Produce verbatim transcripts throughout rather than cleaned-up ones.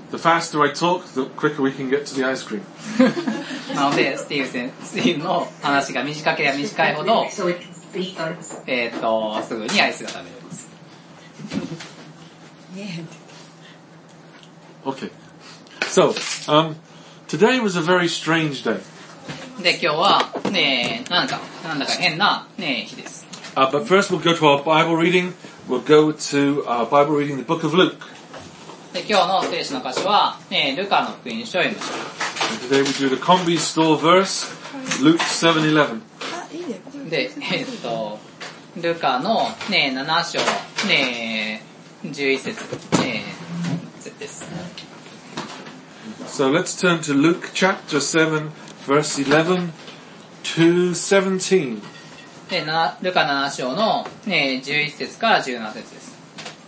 The faster I talk, the quicker we can get to the ice cream. なので、スティーブ先スティーブの話が短ければ短いほど、えっと、すぐにアイスが食べれます。 Okay. So, um, today was a very strange day. で、今日は、ね、なんか、なんだか変な、ね、日です。 Uh, but first we'll go to our Bible reading. We'll go to our Bible reading, the book of Luke. で、今日の聖書の箇所は、ね、ルカの福音書を読みましょう。 And today we do the Combi Store verse, Luke seven eleven. で、えっと、ルカの、ね、なな章、ね、じゅういち節、ね、です。 So let's turn to Luke chapter seven, verse eleven to seventeen. で、なルカなな章の、ね、じゅういち節からじゅうなな節です。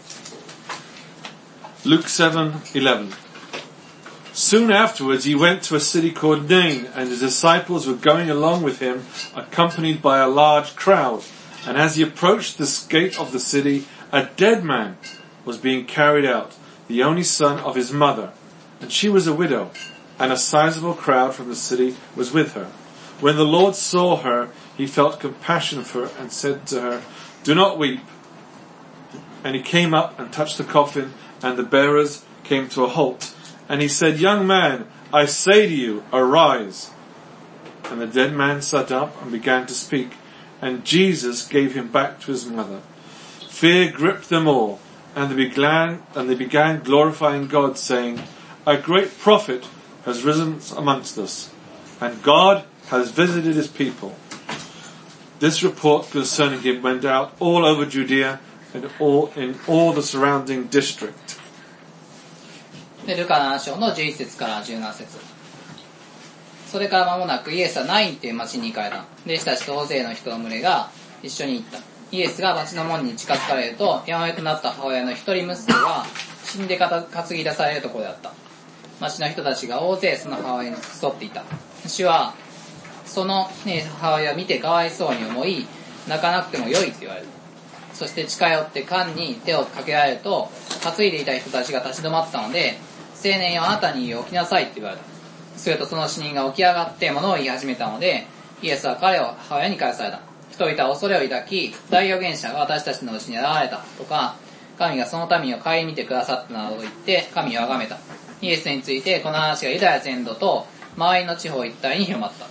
Luke seven eleven. Soon afterwards he went to a city called Nain, and his disciples were going along with him, accompanied by a large crowd. And as he approached the gate of the city, a dead man was being carried out, the only son of his mother. And she was a widow, and a sizable crowd from the city was with her. When the Lord saw her, he felt compassion for her and said to her, "Do not weep." And he came up and touched the coffin, and the bearers came to a halt. And he said, "Young man, I say to you, arise." And the dead man sat up and began to speak, and Jesus gave him back to his mother. Fear gripped them all, and they began, and they began glorifying God, saying, "A great prophet has risen amongst us, and God has visited his people." This report concerning him went out all over Judea and all in all the surrounding district. で、ルカなな章のじゅういち節からじゅうなな節。それから間もなくイエスはナインという町に行かれた。弟子たちと大勢の人の群れが一緒に行った。イエスが町の門に近づかれると、病なくなった母親の一人息子が死んで担ぎ出されるところであった。町の人たちが大勢その母親に付き添っていた。主はその、ね、母親を見てかわいそうに思い、泣かなくてもよいと言われる。そして近寄って缶に手をかけられると、担いでいた人たちが立ち止まったので、青年よ、あなたに起きなさいと言われた。するとその死人が起き上がって物を言い始めたので、イエスは彼を母親に返された。人々は恐れを抱き、大預言者が私たちのうちに現れたとか、神がその民を顧みてくださったなどと言って神を崇めた。イエスについてこの話がユダヤ全土と周りの地方一帯に広まった。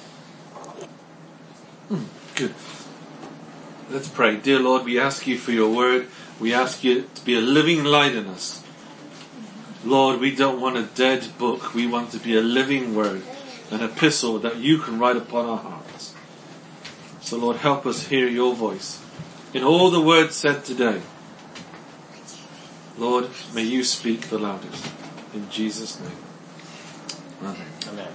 Mm, good. Let's pray. Dear Lord, we ask you for your word. We ask you to be a living light in us. Lord, we don't want a dead book. We want to be a living word, an epistle that you can write upon our hearts. So Lord, help us hear your voice in all the words said today. Lord, may you speak the loudest. In Jesus' name. Amen. Amen.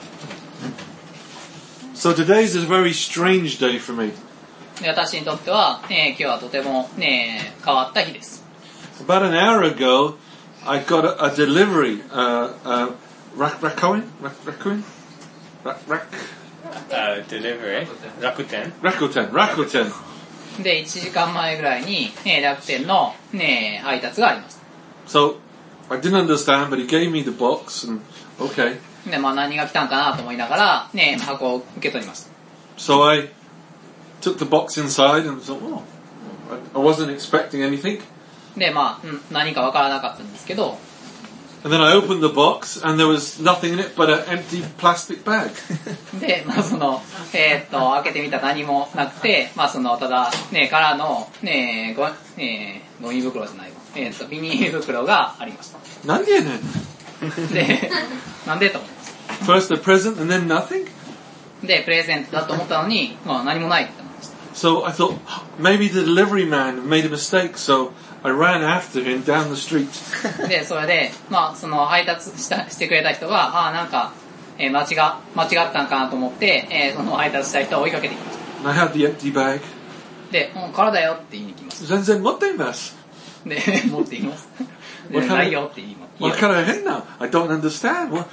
So today is a very strange day for me. で、私にとっては、ね、今日はとても、ね、変わった日です。 About an hour ago, I got a, a delivery. Uh, uh, Rak Rakuen? Rakuen? Rak Rak? Uh, delivery? Rakuten? Rakuten. Rakuten. で、いちじかんまえぐらいに、ね、楽天の、ね、配達がありました。 So, I didn't understand, but he gave me the box, and okay. で、まあ何が来たんかなと思いながら、ね、箱を受け取りました。 So I took the box inside and thought, oh, I wasn't expecting anything. で、まあ、うん、何かわからなかったんですけど、 And then I opened the box, and there was nothing in it but an empty plastic bag. で、まあその、えー、っと、開けてみたら何もなくて、まあその、ただ、ね、からの、ね、ご、ね、ゴミ袋じゃないわ。えー、っと、ビニール袋がありました。 なんでやねん。 で、なんでと思います。 First a present and then nothing? で、プレゼントだと思ったのに、まあ何もないって思いました。 So I thought, maybe the delivery man made a mistake, so I ran after him down the street. で、それで、まあ、その配達したしてくれた人が、ああ、なんか、えー、間違、間違ったんかなと思って、えー、その配達した人を追いかけてきました。 And I had the empty bag. で、もう空だよって言いに来ます。 全然持っています。 で、持っています。で、ないよって言います。 わからへんな。I don't understand. What?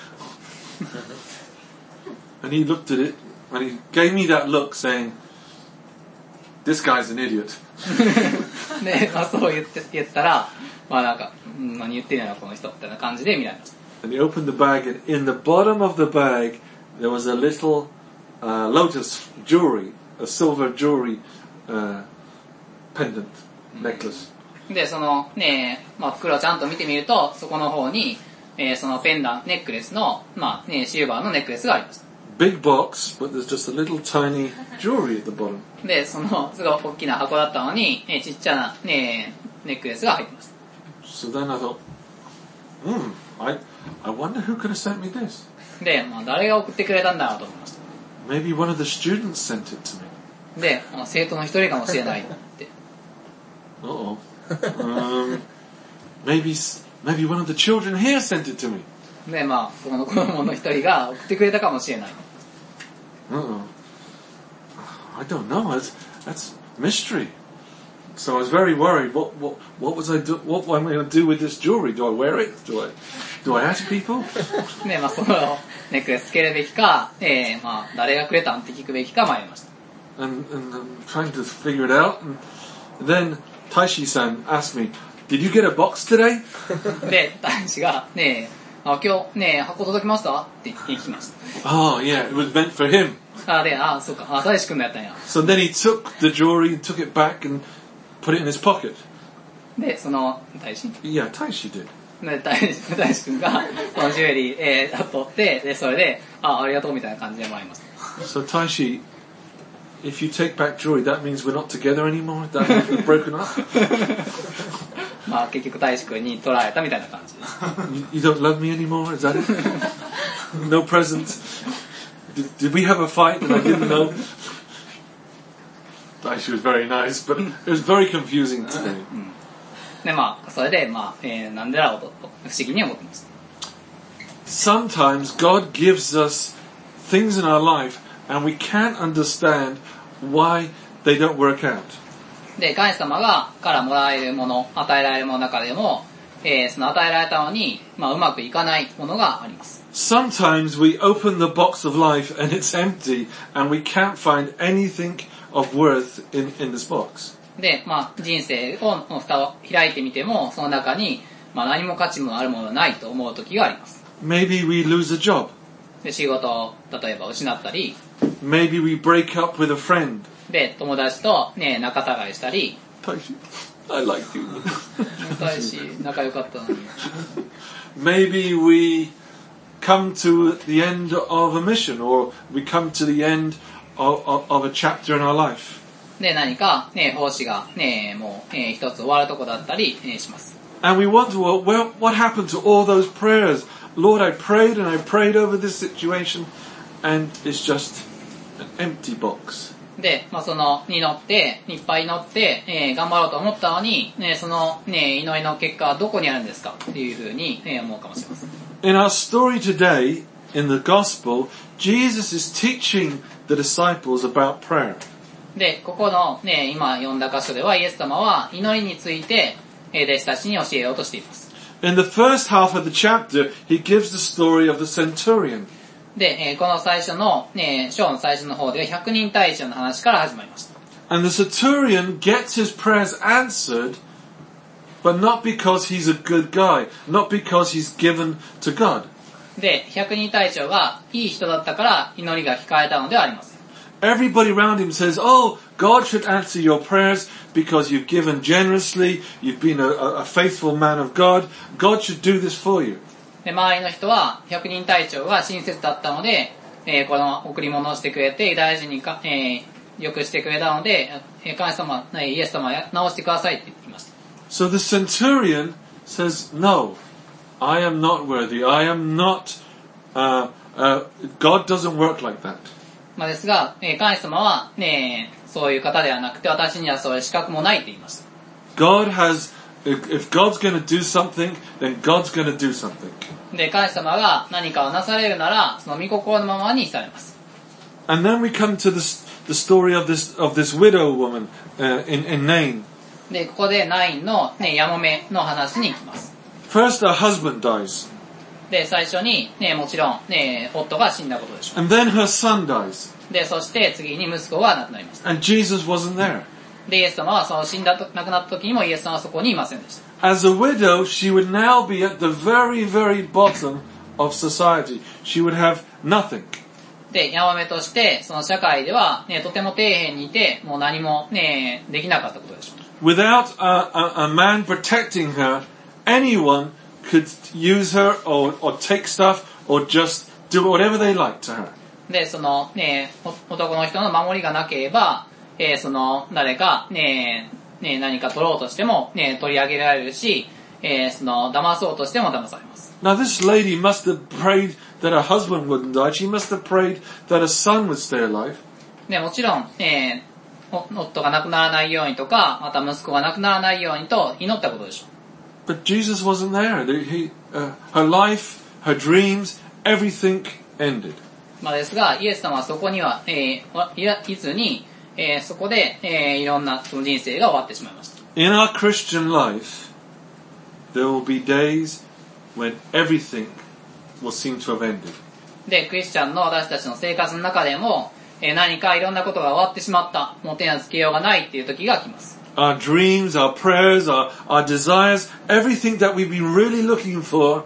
And he looked at it, and he gave me that look saying, this guy's an idiot. で、まあそう言って、言ったら、まあなんか、何言ってんやろこの人みたいな感じで見られました。 And he opened the bag, and in the bottom of the bag there was a little uh, lotus jewelry, a silver jewelry uh, pendant, necklace. で、そのね、まあ袋をちゃんと見てみると、そこの方に、えー、そのペンダン、ネックレスの、まあね、シルバーのネックレスがありました。 Big box, but there's just a little tiny jewelry at the bottom. で、そのすごい大きな箱だったのに、えー、ちっちゃなね、ネックレスが入ってました。 So then I thought, hmm, I, I wonder who could have sent me this. で、まあ誰が送ってくれたんだろうと思いました。 Maybe one of the students sent it to me. で、まあ、生徒の一人かもしれないって。 Uh-oh. um, maybe, maybe one of the children here sent it to me. で、まあ、その子供の一人が送ってくれたかもしれない。 Uh-oh. I don't know. That's, that's mystery. So I was very worried. What, what, what was I do? What am I going to do with this jewelry? Do I wear it? Do I, do I ask people? で、まあ、そのネックレスつけるべきか、えー、まあ、誰がくれたんって聞くべきか迷いました。 And, and I'm trying to figure it out. And then Taishi-san asked me, "Did you get a box today?" で、大使が、ねえ、あ、今日、ねえ、箱届きましたって聞きました。 Oh, yeah, it was meant for him. あ、で、あ、そうか、あ、大使君のやったんや。 So then he took the jewelry and took it back and put it in his pocket. で、その、大使 Yeah, Taishi did. で、大使、大使君が、そのジュエリー、えー、取って、で、それで、あ、ありがとうみたいな感じでもらいました。 So Taishi, if you take back jewelry, that means we're not together anymore? That means we're broken up? まあ結局大使君に取られたみたいな感じです。 you, you don't love me anymore? Is that it? No presents? Did, did we have a fight and I didn't know? Taishi was very nice, but it was very confusing today. で、まあ、それで、まあ、えー、なんでだろうと、不思議に思ってます。 Sometimes God gives us things in our life and we can't understand why they don't work out. で、神様が、からもらえるもの、与えられるものの中でも、えー、その与えられたのに、まあ、うまくいかないものがあります。 Sometimes we open the box of life and it's empty and we can't find anything of worth in, in this box. で、まあ、人生の蓋を開いてみても、その中に、まあ、何も価値もあるものがないと思う時があります。 Maybe we lose a job. で、仕事を、例えば失ったり、 Maybe we break up with a friend. で、友達とね、仲違いしたり、 Taishi, I like you. 大し、仲良かったのに。 Maybe we come to the end of a mission or we come to the end of, of, of a chapter in our life. で、何か、ね、奉仕が、ね、もう、えー、一つ終わるとこだったり、えー、します。 And we wonder, well, well, what happened to all those prayers? Lord, I prayed and I prayed over this situation and it's just an empty box. で、まあ、その、祈って、いっぱい祈って、えー、頑張ろうと思ったのに、ね、その、ね、祈りの結果はどこにあるんですかっていうふうに、ね、思うかもしれません。 In our story today, in the gospel, Jesus is teaching the disciples about prayer. で、ここのね、今読んだ箇所ではイエス様は祈りについて、えー、弟子たちに教えようとしています。 In the first half of the chapter, he gives the story of the centurion. で、えー、この最初の、ね、章の最初の方では百人隊長の話から始まりました。 And the centurion gets his prayers answered, but not because he's a good guy, not because he's given to God. で、百人隊長がいい人だったから祈りが聞かれたのではありません。 Everybody around him says, oh, God should answer your prayers because you've given generously, you've been a, a faithful man of God, God should do this for you. で、周りの人は百人隊長が親切だったので、えー、この贈り物をしてくれて、ユダヤ人にか、えー、よくしてくれたので、えー、神様、イエス様直してくださいって言ってきました。 So the centurion says, no, I am not worthy, I am not, uh, uh, God doesn't work like that. まあですが、えー、神様はね、そういう方ではなくて、私にはそういう資格もないと言いました。 God has, if, if God's going to do something, then God's going to do something. で、神様が何かをなされるなら、その御心のままにされます。 And then we come to this, the story of this, of this widow woman, uh, in, in Nain. で、ここでナインのね、ヤモメの話に行きます。 First, her husband dies. で、最初にね、もちろんね、夫が死んだことでしょう。 And then her son dies. で、そして次に息子が亡くなりました。 And Jesus wasn't there. で、イエス様はその死んだと、亡くなった時にもイエス様はそこにいませんでした。 As a widow, she would now be at the very, very bottom of society. She would have nothing. で、ヤマメとして、その社会では、ね、とても底辺にいて、もう何もね、できなかったことでしょう。 Without a, a, a man protecting her, anyone could use her or, or take stuff or just do whatever they like to her. で、そのね、男の人の守りがなければ、えー、その誰かね、ね、何か取ろうとしてもね、取り上げられるし、えー、その騙そうとしても騙されます。 Now this lady must have prayed that her husband wouldn't die. She must have prayed that her son would stay alive. で、もちろん、えー、夫が亡くならないようにとか、また息子が亡くならないようにと祈ったことでしょう。But Jesus wasn't there. He, uh, her life, her dreams, everything ended. まあですが、イエス様はそこには、えー、いずに、えー、そこで、えー、いろんなその人生が終わってしまいました。 In our Christian life, there will be days when everything will seem to have ended. で、クリスチャンの私たちの生活の中でも、えー、何かいろんなことが終わってしまった、もう手なつけようがないっていう時が来ます。 Our dreams, our prayers, our, our desires, everything that we've been really looking for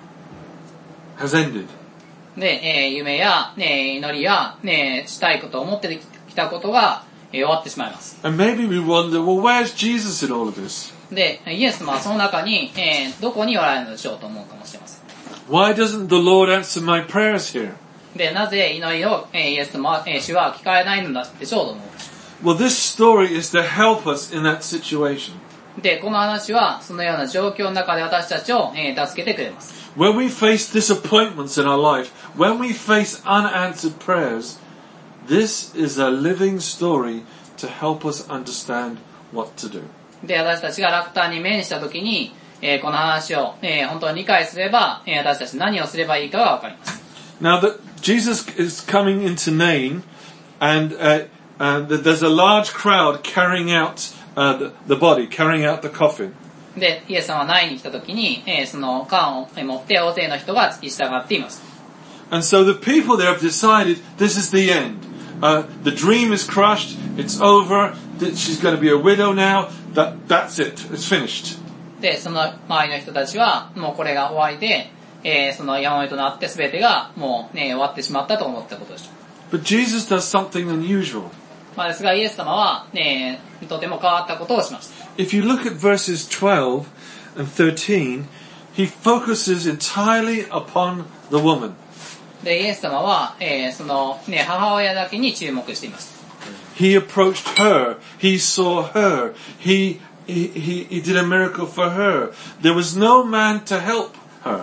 has ended. で、えー、夢や、ね、祈りや、ね、したいことを思ってきたことが、えー、終わってしまいます。 And maybe we wonder, well, where's Jesus in all of this? で、イエス様はその中に、えー、どこにおられるのでしょうと思うかもしれません。 Why doesn't the Lord answer my prayers here? で、なぜ祈りを、えー、イエス様は、えー、主は聞かれないのでしょうと思う。 Well, this story is to help us in that situation. で、この話は、そのような状況の中で私たちを、えー、助けてくれます。 When we face disappointments in our life, when we face unanswered prayers, this is a living story to help us understand what to do. で、私たちが落胆に面したときに、えー、この話を、えー、本当に理解すれば、えー、私たち何をすればいいかがわかります。 Now that Jesus is coming into Nain, and uh, uh, there's a large crowd carrying out uh, the, the body, carrying out the coffin. で、イエス様はナインに来たときに、えー、その缶を持って大勢の人が付き従っています。 And so the people there have decided this is the end. Uh, the dream is crushed. It's over. She's going to be a widow now. That, that's it. It's finished. で、その周りの人たちは、もうこれが終わりで、えー、その山目となって全てがもうね、終わってしまったと思ったことでした。 But Jesus does something unusual. まあですが、イエス様は、ね、とても変わったことをしました。 If you look at verses twelve and thirteen, he focuses entirely upon the woman. で、イエス様は、えー、その、ね、母親だけに注目しています。 He approached her. He saw her. He, he, he, he did a miracle for her. There was no man to help her.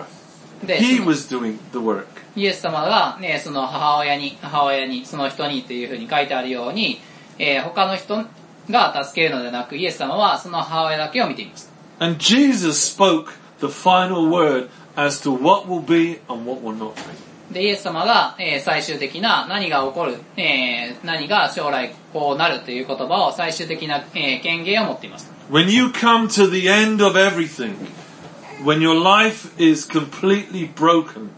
He was doing the work. イエス様が、ね、その母親に、母親に、その人にというふうに書いてあるように、えー、他の人が助けるのではなく、イエス様はその母親だけを見ています。 And Jesus spoke the final word as to what will be and what will not be. で、イエス様が、えー、最終的な何が起こる、えー、何が将来こうなるという言葉を最終的な、えー、権限を持っています。 When you come to the end of everything, when your life is completely broken,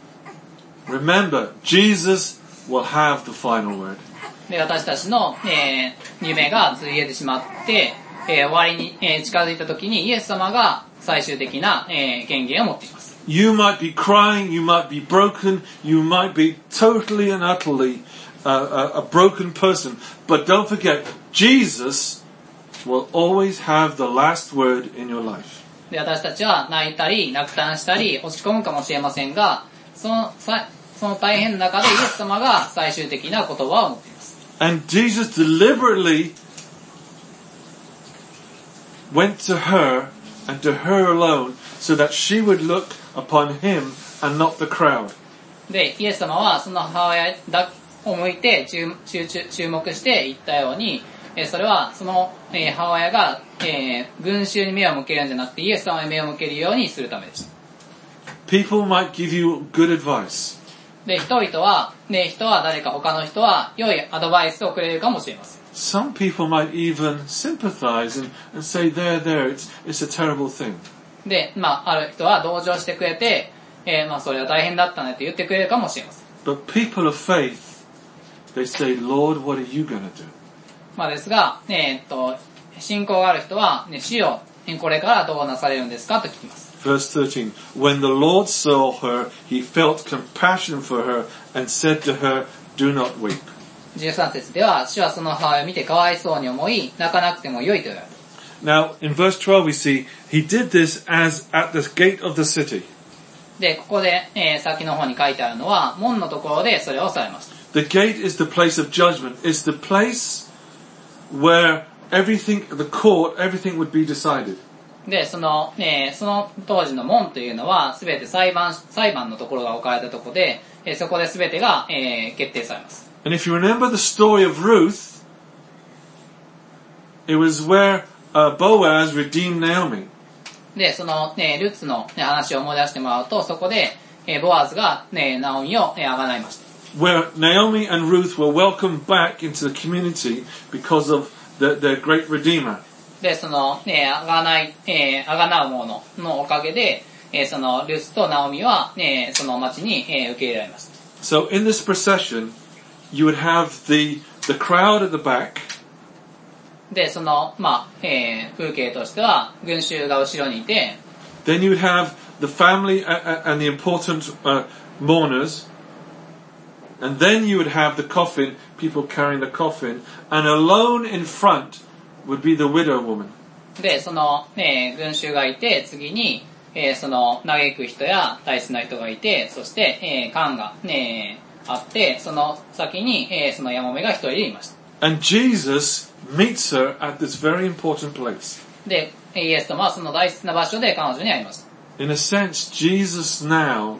remember, Jesus will have the final word. で、私たちの、えー、夢がついえてしまって、えー、終わりに、えー、近づいた時にイエス様が最終的な、えー、権限を持っています。 You might be crying, you might be broken, you might be totally and utterly uh, a, a broken person. But don't forget, Jesus will always have the last word in your life. で、私たちは泣いたり、落胆したり、落ち込むかもしれませんが、その、さその大変な中でイエス様が最終的な言葉を持っています。 And Jesus deliberately went to her and to her alone so that she would look upon him and not the crowd. で、イエス様はその母親を向いて注、注、注目して言ったように、えー、それはその、えー、母親が、えー、群衆に目を向けるんじゃなくてイエス様に目を向けるようにするためでした。 People might give you good advice. で、人々は、ね、人は誰か他の人は良いアドバイスをくれるかもしれません。 Some people might even sympathize and, and say, there, there, it's, it's a terrible thing. で、まあ、ある人は同情してくれて、えー、まあ、それは大変だったねって言ってくれるかもしれません。 But people of faith, they say, Lord, what are you going to do? まあですが、ね、えっと、信仰がある人は、ね、主よ、これからどうなされるんですかと聞きます。 Verse thirteen. When the Lord saw her, he felt compassion for her and said to her, do not weep. じゅうさん節では、主はその母親を見てかわいそうに思い、泣かなくてもよいと言われた。 Now, in verse twelve we see, he did this as at the gate of the city. で、ここで、えー、先の方に書いてあるのは、門のところでそれをされました。 The gate is the place of judgment. It's the place where everything, the court, everything would be decided. で、その、えー、その当時の門というのは、すべて裁判、裁判のところが置かれたところで、えー、そこで全てが、えー、決定されます。 And if you remember the story of Ruth, it was where uh, Boaz redeemed Naomi. で、その、ね、ルツの、ね、話を思い出してもらうと、そこで、えー、ボアズが、ね、ナオミを、えー、あがないました。 Where Naomi and Ruth were welcomed back into the community because of the, their great redeemer. で、その、ね、あがない、えー、あがなう者のおかげで、えー、その、ルツとナオミは、ね、その町に、えー、受け入れられました。 So in this procession, you would have the, the crowd at the back. で、その、まあ、えー、風景としては、群衆が後ろにいて、 Then you would have the family and the important uh, mourners. And then you would have the coffin, people carrying the coffin. And alone in front would be the widow woman. で、その、えー、群衆がいて、次に、えー、その、嘆く人や大切な人がいて、そして、えー、缶が、ね、あって、その先に、えー、そのヤモメが一人いました。 And Jesus meets her at this very important place. で、イエス様はその大切な場所で彼女に会いました。 In a sense, Jesus now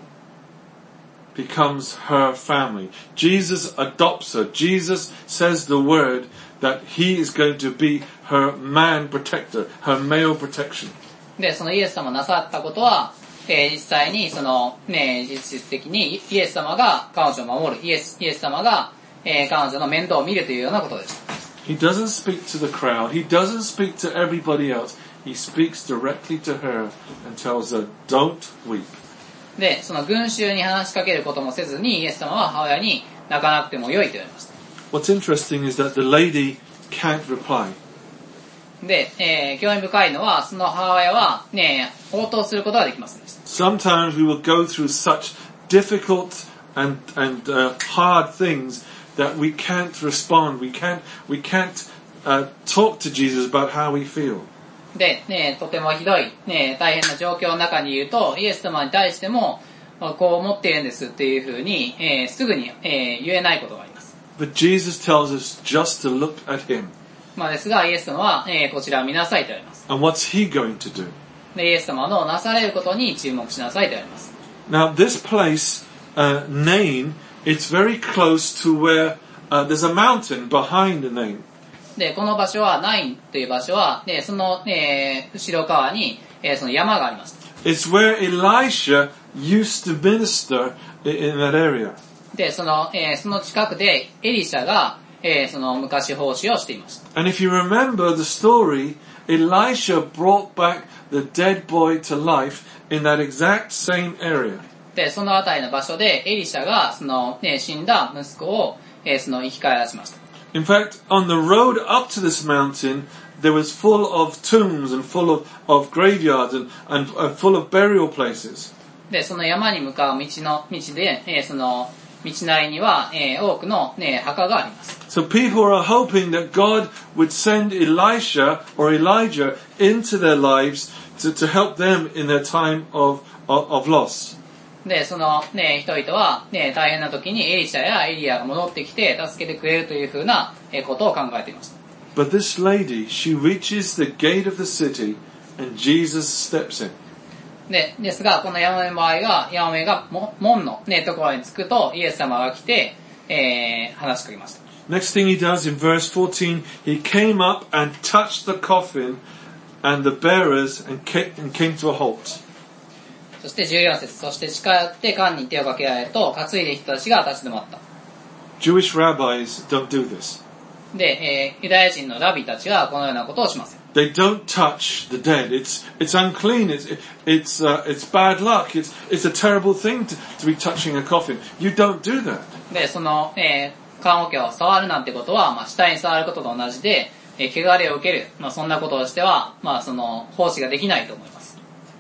becomes her family. Jesus adopts her. Jesus says the word that he is going to be her man protector, her male protection. で、そのイエス様なさったことは、えー、実際にそのね、実質的にイエス様が彼女を守る、イエス、イエス様が、えー、彼女の面倒を見るというようなことです。 He doesn't speak to the crowd. He doesn't speak to everybody else. He speaks directly to her and tells her, don't weep. で、その群衆に話しかけることもせずに、イエス様は母親に泣かなくてもよいと言われました。 What's interesting is that the lady can't reply. で、えー、興味深いのは、その母親はね、応答することができませんでした。 Sometimes we will go through such difficult and, and uh, hard things that we can't respond. We can't, we can't uh, talk to Jesus about how we feel. で、ね、とてもひどい、ね、大変な状況の中にいると、イエス様に対しても、こう思っているんですっていうふうに、えー、すぐに、えー、言えないことがあります。 But Jesus tells us just to look at him. まあですが、イエス様は、えー、こちらを見なさいと言われます。 And what's he going to do? で、イエス様のなされることに注目しなさいと言われます。 Now this place, uh, Nain, it's very close to where uh, there's a mountain behind the Nain. で、この場所は、ナインという場所は、で、その、えー、後ろ側に、えー、その山があります。 It's where Elisha used to minister in that area. で、その、えー、その近くで、エリシャが、えー、その昔奉仕をしていました。 And if you remember the story, Elisha brought back the dead boy to life in that exact same area. で、そのあたりの場所で、エリシャが、その、ね、死んだ息子を、えー、その生き返らしました。 In fact, on the road up to this mountain, there was full of tombs and full of, of graveyards and, and uh, full of burial places. で、その山に向かう道の、道で、えー、その、道なりには、えー、多くの、ね、墓があります。 So people are hoping that God would send Elisha or Elijah into their lives to, to help them in their time of, of, of loss. で、そのね、人々はね、大変な時にエリシャやエリアが戻ってきて助けてくれるというふうなことを考えていました。 But this lady, she reaches the gate of the city and Jesus steps in. で、ですが、このヤモメの場合が、ヤモメが門のね、ところに着くと、イエス様が来て、えー、話しかけました。 Next thing he does in verse fourteen, he came up and touched the coffin and the bearers and came, and came to a halt. そしてじゅうよん節、そして近寄って缶に手をかけられると、担いでいる人たちが立ち止まった。 Jewish rabbis don't do this. で、えー、ユダヤ人のラビたちはこのようなことをしません。 They don't touch the dead. It's it's unclean. It's it's uh, it's bad luck. It's it's a terrible thing to, to be touching a coffin. You don't do that. で、その、えー、棺桶を触るなんてことは、まあ、死体に触ることと同じで、えー、汚れを受ける。まあ、そんなことをしては、まあ、その、奉仕ができないと思います。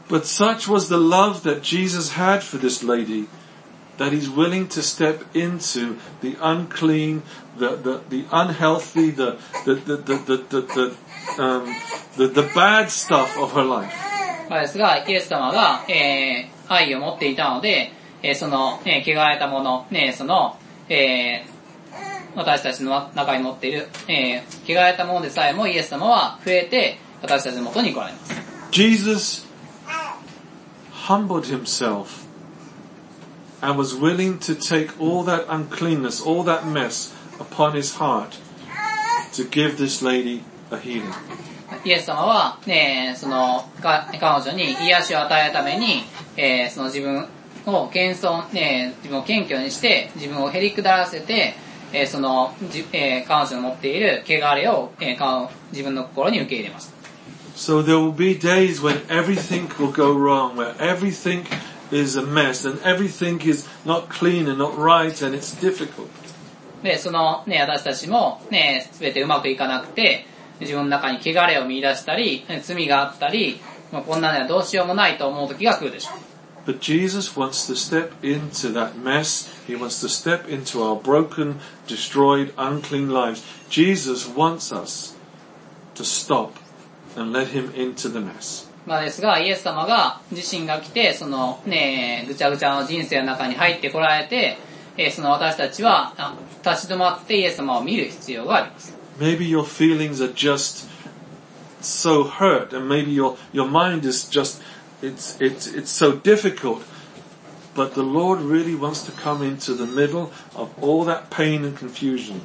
But such was the love that Jesus had for this lady that he's willing to step into the unclean, the, the, the unhealthy, the, the, the, the, the, the, the, um, the, the bad stuff of her life. ですが、イエス様が、えー、愛を持っていたので、えー、その、えー、汚れたもの、ね、その、えー、私たちの中に持っている、えー、汚れたものでさえもイエス様は増えて、私たちの元に来られます。 Jesus humbled himself and was willing to take all that uncleanness, all that mess upon his heart to give this lady a healing. イエス様は、ね、その彼女に癒しを与えるために、えー、その自分を謙遜、ね、自分を謙虚にして自分をへりくだらせて、えー、その、えー、彼女の持っている汚れを、えー、自分の心に受け入れました。 So there will be days when everything will go wrong, where everything is a mess and everything is not clean and not right and it's difficult. で、そのね、私たちもね、すべてうまくいかなくて、自分の中に汚れを見出したり、罪があったり、もうこんなのはどうしようもないと思う時が来るでしょう。 But Jesus wants to step into that mess. He wants to step into our broken, destroyed, unclean lives. Jesus wants us to stop and let him into the mess. まあですが、イエス様が自身が来て、そのね、ぐちゃぐちゃの人生の中に入ってこられて、えー、その私たちは立ち止まってイエス様を見る必要があります。 Maybe your feelings are just so hurt, and maybe your your mind is just it's it's it's so difficult. But the Lord really wants to come into the middle of all that pain and confusion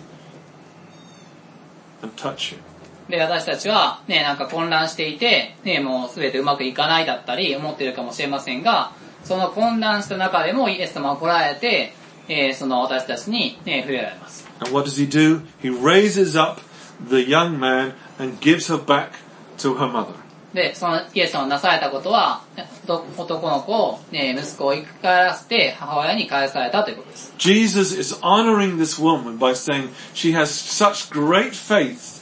and touch you. で、私たちはね、なんか混乱していて、ね、もうすべてうまくいかないだったり思っているかもしれませんが、その混乱した中でもイエス様が来られて、えー、その私たちにね、触れられます。 And what does he do? He raises up the young man and gives her back to her mother. で、そのイエス様がなされたことは、男の子を、ね、息子を生き返らせて母親に返されたということです。 Jesus is honoring this woman by saying she has such great faith,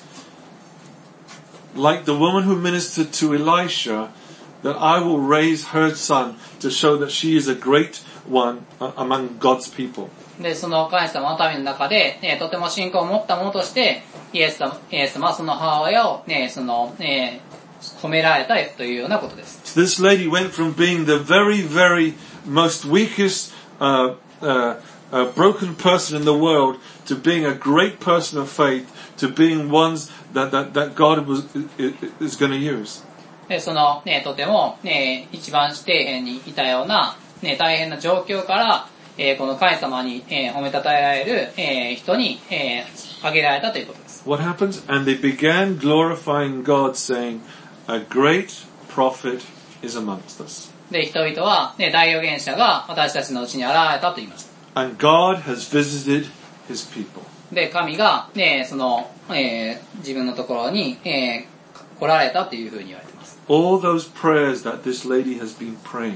like the woman who ministered to Elisha, that I will raise her son to show that she is a great one among God's people. で、その神様の民の中で、ね、とても信仰を持った者として、イエス様、イエス様はその母親を、ね、その、ね、褒められたというようなことです。 So this lady went from being the very, very most weakest, uh, uh, uh, broken person in the world to being a great person of faith, to being ones that, that, that God was, is going to use. で、その、ね、とても、ね、一番底辺にいたような、ね、大変な状況から、えー、この神様に、えー、褒めたたえられる、えー、人に、えー、挙げられたということです。 What happens? And they began glorifying God, saying, "A great prophet is amongst us." で、人々は、ね、大預言者が私たちのうちに現れたと言いました。 And God has visited His people. で、神が、ね、その、えー、自分のところに、えー、来られたというふうに言われています。 All those prayers that this lady has been praying,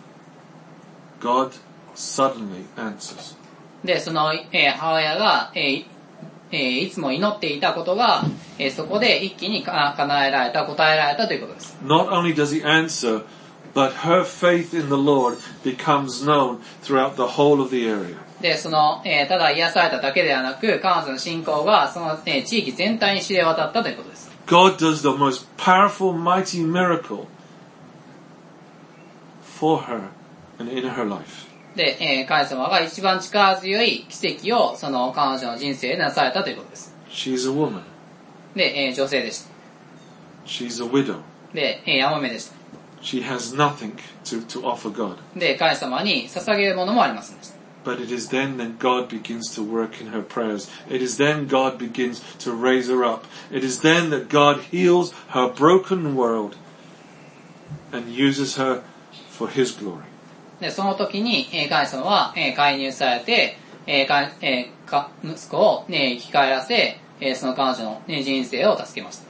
God suddenly answers. で、その、えー、母親が、えーえー、いつも祈っていたことが、えー、そこで一気にか叶えられた、答えられたということです。 Not only does He answer, but her faith in the Lord becomes known throughout the whole of the area. で、その、えー、ただ癒されただけではなく、彼女の信仰がその、えー、地域全体に知れ渡ったということです。 God does the most powerful, mighty miracle for her and in her life. で、えー、神様が一番力強い奇跡をその彼女の人生でなされたということです。 She's a woman. で、えー、女性でした。 She's a widow. で、えー、やもめでした。 She has nothing to, to offer God. で、神様に捧げるものもありませんでした。 But it is then that God begins to work in her prayers. It is then God begins to raise her up. It is then that God heals her broken world and uses her for His glory. で、その時に、えー、神様は、えー、介入されて、えーかえー、か息子を、ね、生き返らせ、えー、その彼女の、ね、人生を助けました。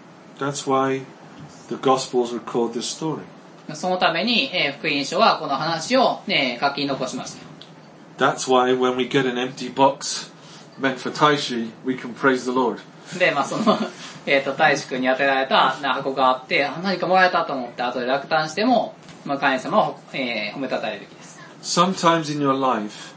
That's why the Gospels record this story. そのために、えー、福音書はこの話を、ね、書き残しました。 That's why when we get an empty box meant for Taishi, we can praise the Lord. で、まあその、えっと、大志くんに当てられた箱があって、あ、何かもらえたと思って後で落胆しても、 まあ、神様を、えー、褒めたたえる時です。 Sometimes in your life,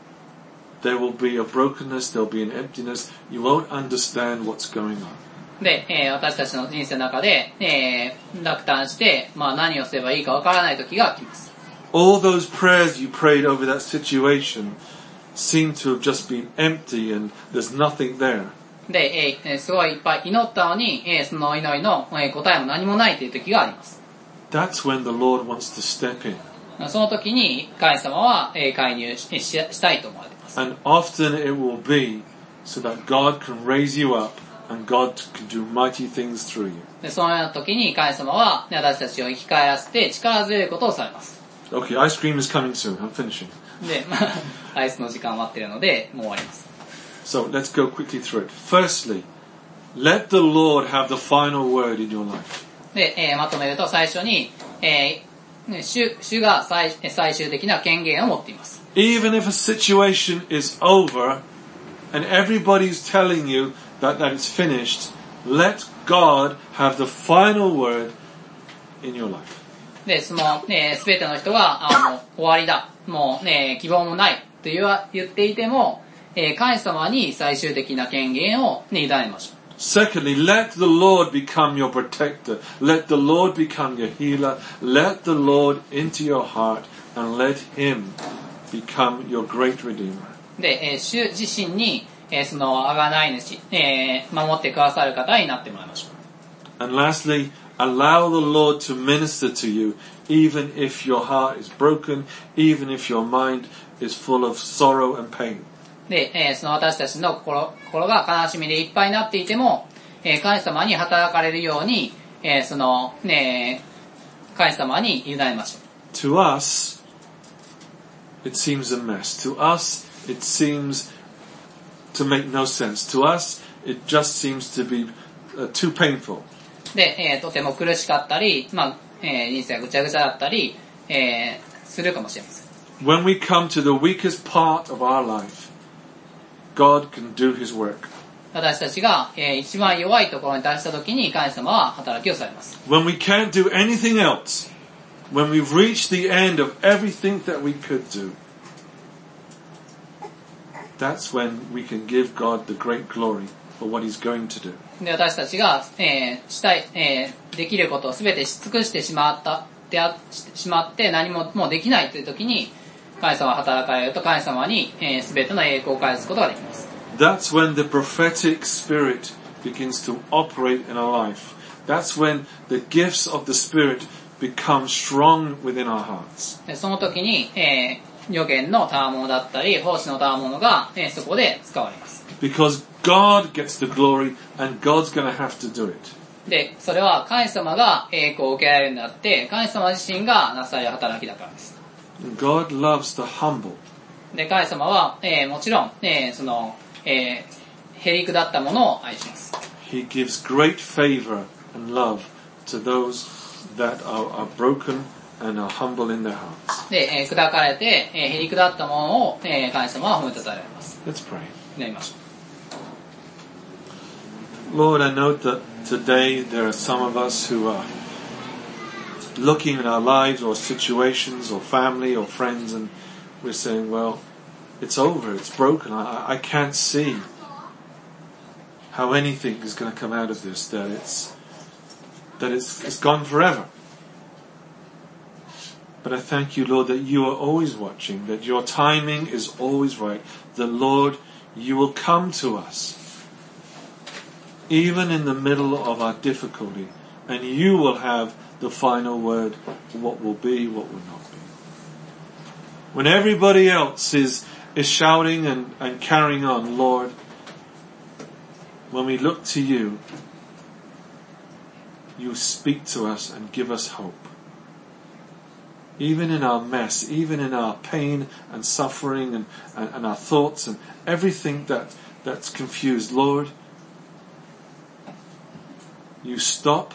there will be a brokenness, there will be an emptiness. You won't understand what's going on. で、えー、私たちの人生の中で、えー、落胆して、まあ、何をすればいいかわからない時が来ます。 All those prayers you prayed over that situation seem to have just been empty and there's nothing there. で、えー、すごいいっぱい祈ったのに、えー、その祈りの、えー、答えも何もないという時があります。 That's when the Lord wants to step in. その時に神様は、えー、介入 し, し, したいと思われています。 And often it will be so that God can raise you up and God can do mighty things through you. で、そのような時に神様は、ね、私たちを生き返らせて力強いことをされます。 Okay, ice cream is coming soon. I'm finishing. で、まあ、アイスの時間待っているので、もう終わります。 So let's go quickly through it. Firstly, let the Lord have the final word in your life. で、えー、まとめると最初に、えー、主, 主が 最, 最終的な権限を持っています。 Even if a situation is over and everybody's telling you that, that it's finished, let God have the final word in your life. で、その、ね、すべての人が、あ、もう終わりだ、もうね、希望もないと言わ言っていても、えー、神様に最終的な権限を、ね、委ねましょう。 Secondly, let the Lord become your protector. Let the Lord become your healer. Let the Lord into your heart and let Him become your great Redeemer. で、えー、主自身に、えー、その贖い主、えー、守ってくださる方になってもらいましょう。And lastly, allow the Lord to minister to you, even if your heart is broken, even if your mind is full of sorrow and pain. で、えー、その私たちの心、心が悲しみでいっぱいになっていても、えー、神様に働かれるように、えー、その、ね、神様に委ねましょう。 To us, it seems a mess. To us, it seems to make no sense. To us, it just seems to be uh, too painful. で、えー、とても苦しかったり、まあ、えー、人生がぐちゃぐちゃだったり、えー、するかもしれません。 When we come to the weakest part of our life, God can do His work. 私たちが、えー、一番弱いところに達したときに神様は働きをされます。 When we can't do anything else, when we've reached the end of everything that we could do, that's when we can give God the great glory for what He's going to do. で、私たちが、えー、したい、えー、できることをすべてし尽くしてしまった、であしてしまって何ももうできないというときに、神様が働かれると神様に、えー、すべての栄光を返すことができます。 That's when the prophetic spirit begins to operate in our life. That's when the gifts of the Spirit become strong within our hearts. その時に、えー、預言の賜物だったり、奉仕の賜物が、えー、そこで使われます。 Because God gets the glory and God's going to have to do it. で、それは神様が栄光を受けられるんであって、神様自身がなされる働きだからです。 God loves the humble. で、神様は、えー、もちろん、えー、その、えー、へりくだったものを愛します。 He gives great favor and love to those that are, are broken and are humble in their hearts. で、えー、砕かれて、えー、へりくだったものを、えー、神様は褒めたたえられます。 Let's pray. 祈りましょう。Lord, I know that today there are some of us who are looking at our lives or situations or family or friends and we're saying, well, it's over, it's broken, I, I can't see how anything is going to come out of this, that it's that it's, it's gone forever. But I thank you, Lord, that you are always watching, that your timing is always right, that, Lord, you will come to us, even in the middle of our difficulty, and you will have the final word, what will be, what will not be. When everybody else is, is shouting and, and carrying on, Lord, when we look to you, you speak to us and give us hope. Even in our mess, even in our pain and suffering and, and, and our thoughts and everything that, that's confused, Lord, you stop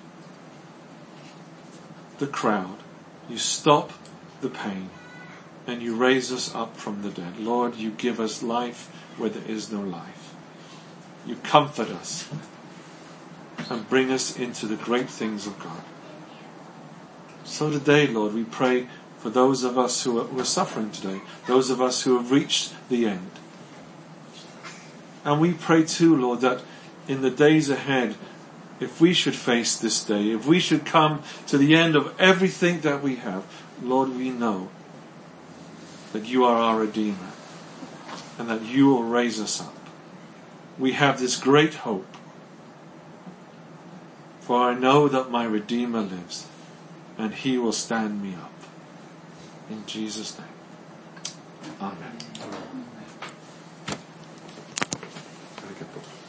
the crowd, you stop the pain, and you raise us up from the dead. Lord, you give us life where there is no life. You comfort us and bring us into the great things of God. So today, Lord, we pray for those of us who are, who are suffering today, those of us who have reached the end. And we pray too, Lord, that in the days ahead, if we should face this day, if we should come to the end of everything that we have, Lord, we know that you are our Redeemer and that you will raise us up. We have this great hope. For I know that my Redeemer lives and he will stand me up. In Jesus' name. Amen. Very good.